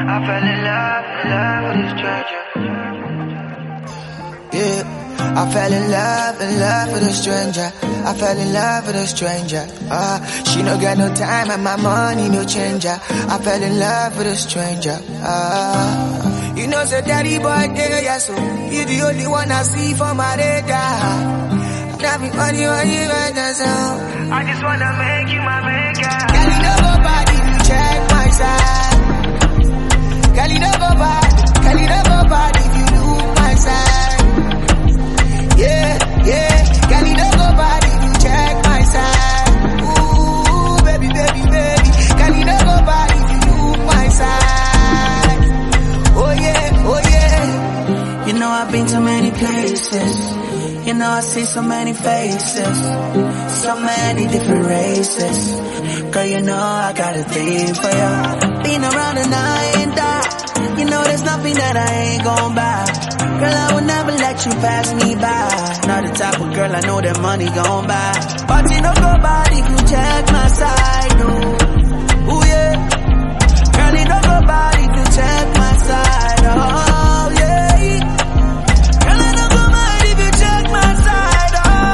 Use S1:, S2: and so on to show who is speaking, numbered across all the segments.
S1: I fell in love with a stranger.
S2: Yeah. I fell in love with a stranger. I fell in love with a stranger. She no got no time and my money no changer. I fell in love with a stranger. You know, say daddy boy there, yeah, so you the only one I see for my radar. That be money when you right now, so
S1: I just wanna make you my maker.
S2: girl, you know go bad if you check my side. Girl, you know go bad. Girl, you know go bad if you look my side. Yeah, yeah, girl, you don't go bad if you check my side. Ooh, baby, baby, baby, girl, you don't go bad if you look my side. Oh yeah, oh yeah.
S3: You know I've been to many places. You know I see so many faces, so many different races. Girl, you know I got a thing for you. Been around and I ain't die. You know there's nothing that I ain't gon' buy. Girl, I would never let you pass me by. Not the type of girl I know that money gon' buy. But you know go bad if you check my side, no. Ooh yeah. Girl, you know go bad if you check my side, oh yeah. Girl, I know go bad if you check my side,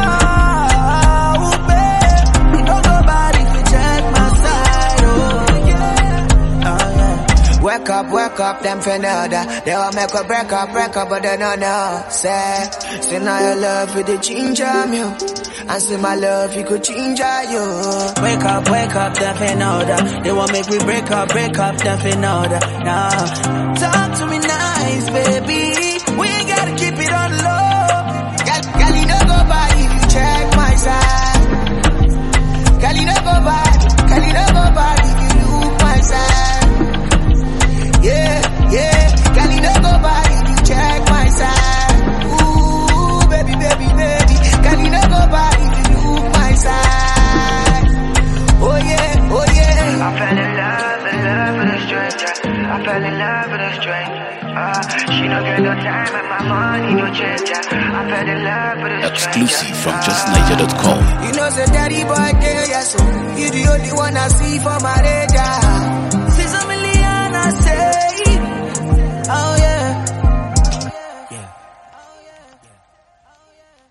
S3: oh babe. You know go bad if you check my side, oh yeah. Oh yeah.
S2: Wake up, them finada. They all make a break up, but they don't know. Say now your love with the ginger milk. And say my love, you could change you.
S3: Wake up, them finada. They won't make me break up, them finada. Nah. Talk to me nice, baby. We ain't gotta keep it on low.
S2: Girl, you don't go bad if you check my side. Girl, you don't go bad. Girl, you don't go bad if you look my side. Yeah, yeah, girl, you don't go bad if you check my side. Ooh, baby, baby, baby, girl, you don't go bad if you look my side. Oh yeah, oh yeah.
S1: I fell in love with a stranger. I fell in love with a stranger. She no get no time and my money no changer. I fell in love with a stranger.
S4: Exclusive from justniger.com.
S2: You know, say daddy boy there, yeah, so you the only one I see for my radar.